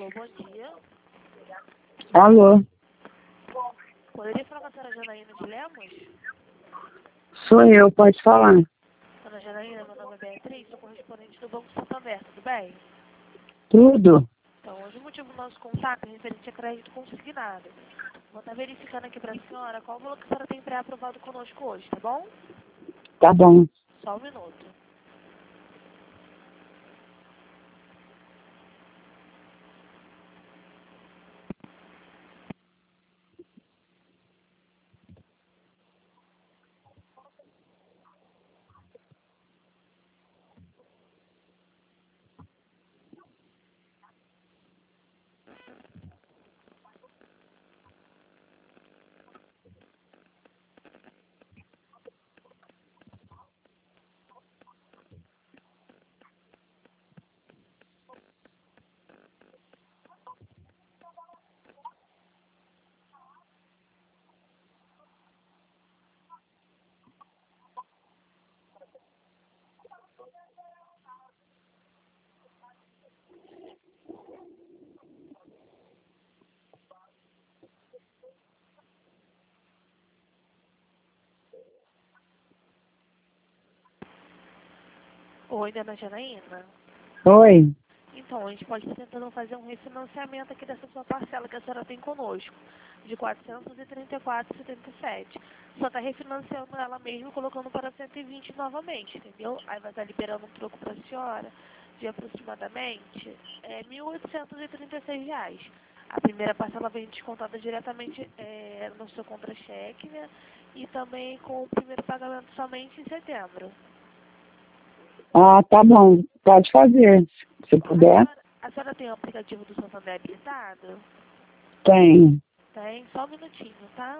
Alô, bom dia. Alô, Poderia falar com a senhora Janaína de Lemos? sou eu, pode falar. Dona Janaína, meu nome é Beatriz, sou correspondente do Banco Santander, tudo bem? Tudo? Então, hoje o motivo do nosso contato é referente a crédito consignado. Vou estar verificando aqui para a senhora qual o valor que a senhora tem pré-aprovado conosco hoje, tá bom? Tá bom. Só um minuto. Oi, Dona Janaína. Oi. Então, a gente pode estar tentando fazer um refinanciamento aqui dessa sua parcela que a senhora tem conosco, de R$ 434,77. Só está refinanciando ela mesmo, colocando para 120 novamente, entendeu? Aí vai estar liberando um troco para a senhora de aproximadamente R$ 1.836. A primeira parcela vem descontada diretamente no seu contra-cheque, né? E também com o primeiro pagamento somente em setembro. Ah, tá bom. Pode fazer, se puder. A senhora tem o aplicativo do Santander habilitado? Tem. Tem, só um minutinho, tá?